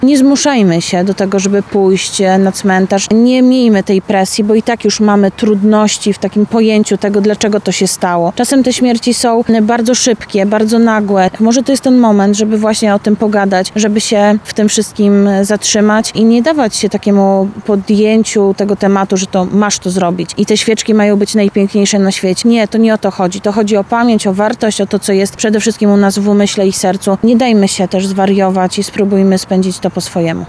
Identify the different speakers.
Speaker 1: Nie zmuszajmy się do tego, żeby pójść na cmentarz. Nie miejmy tej presji, bo i tak już mamy trudności w takim pojęciu tego, dlaczego to się stało. Czasem te śmierci są bardzo szybkie, bardzo nagłe. Może to jest ten moment, żeby właśnie o tym pogadać, żeby się w tym wszystkim zatrzymać i nie dawać się takiemu podjęciu tego tematu, że to masz to zrobić i te świeczki mają być najpiękniejsze na świecie. Nie, to nie o to chodzi. To chodzi o pamięć, o wartość, o to, co jest przede wszystkim u nas w umyśle i sercu. Nie dajmy się też zwariować i spróbujmy spędzić to po swojemu.